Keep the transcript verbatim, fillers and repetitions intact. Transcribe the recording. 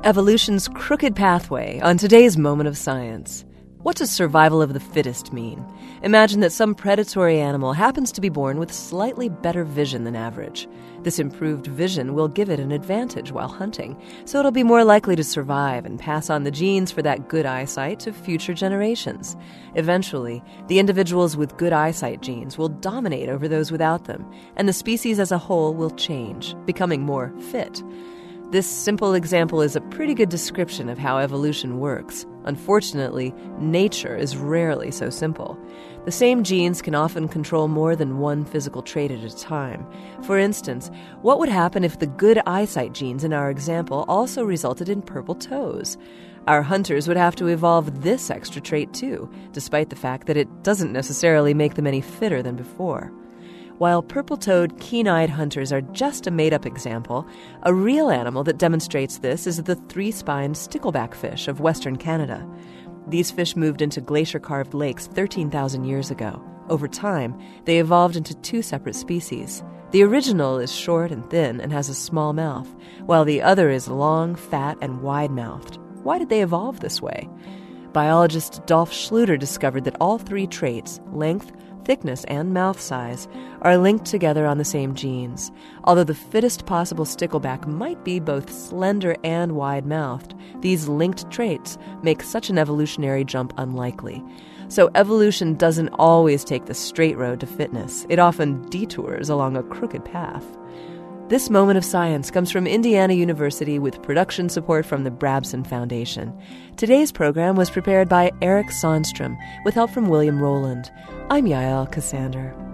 evolution's crooked pathway on today's Moment of Science. What does survival of the fittest mean? Imagine that some predatory animal happens to be born with slightly better vision than average. This improved vision will give it an advantage while hunting, so it'll be more likely to survive and pass on the genes for that good eyesight to future generations. Eventually, the individuals with good eyesight genes will dominate over those without them, and the species as a whole will change, becoming more fit. This simple example is a pretty good description of how evolution works. Unfortunately, nature is rarely so simple. The same genes can often control more than one physical trait at a time. For instance, what would happen if the good eyesight genes in our example also resulted in purple toes? Our hunters would have to evolve this extra trait too, despite the fact that it doesn't necessarily make them any fitter than before. While purple-toed, keen-eyed hunters are just a made-up example, a real animal that demonstrates this is the three-spined stickleback fish of Western Canada. These fish moved into glacier-carved lakes thirteen thousand years ago. Over time, they evolved into two separate species. The original is short and thin and has a small mouth, while the other is long, fat, and wide-mouthed. Why did they evolve this way? Biologist Dolph Schluter discovered that all three traits, length, thickness, and mouth size, are linked together on the same genes. Although the fittest possible stickleback might be both slender and wide-mouthed, these linked traits make such an evolutionary jump unlikely. So evolution doesn't always take the straight road to fitness. It often detours along a crooked path. This Moment of Science comes from Indiana University with production support from the Brabson Foundation. Today's program was prepared by Eric Sonstrom with help from William Rowland. I'm Yael Cassander.